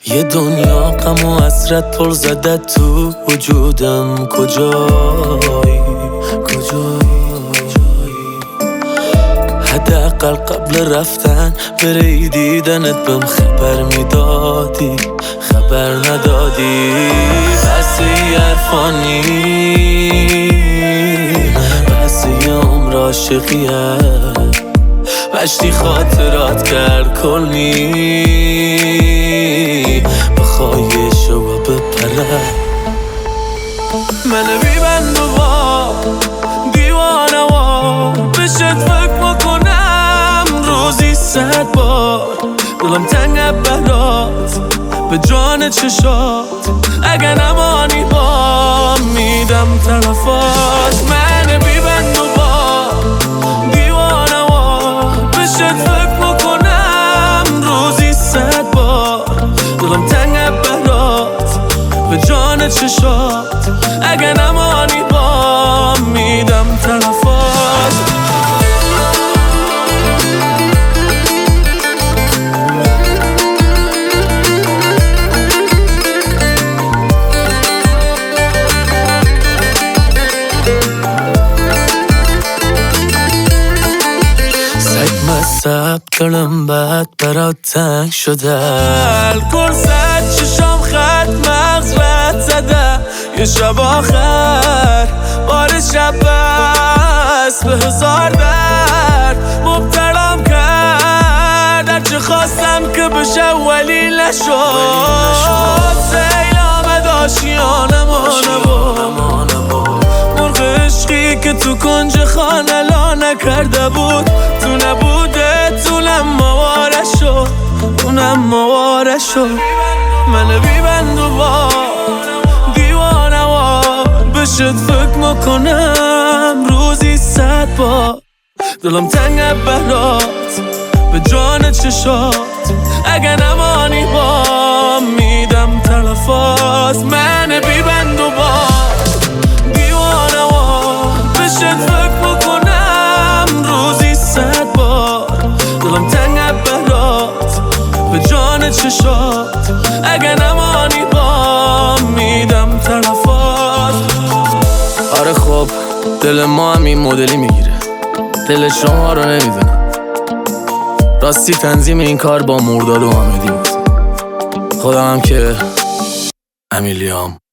یه دنیا غم و حسرت پر زده تو وجودم. کجایی حداقل قبل رفتن بری دیدنت بهم خبر میدادی، خبر ندادی. بس یه عرفانی، بس یه عمر عاشقیه، مشتی خاطرات کرد کلنی. بخوای شو بپره من بیبند و با دیوانه و بشت فکر بکنم روزی 100 بار. دلم تنگ برات به جان چشات، اگه نمانی با میدم طرفات. من بیبند و با دیوانه و بشت فکر بکنم روزی 100 بار. دلم تنگ برات به جان چشات، اگه نمانی با میدم طرفات. مصب دلم بد برات تنگ شده، الکل زد چشام خط مغز رد زده. یه شب آخر بار شب بست به 1000 درد مبتلام کرد. هرچه خواستم که بشه ولی نشد. سیل آمد آشیانمانه بود، مرغ عشقی که تو کنج خانه لا نکرده بود. تو نبوده طولم مواره شد، اونم مواره شد. من بیبند و با دیوانه و بشت فکر میکنم روزی 100 بار. دلم تنگ برات به جان چشات، اگه نمانی با میدم طرفات. من بیبند و با دیوانه و بشت فکر میکنم روزی 100 بار. دلم تنگ برات به جان چشات، اگه نمانی با میدم طرفات. آره خب دل ما هم این مدلی میگیره، دل شما رو نمیدونم. راستی تنظیم این کار با مرداد و حامدی بود. خودم هم که امیلیام.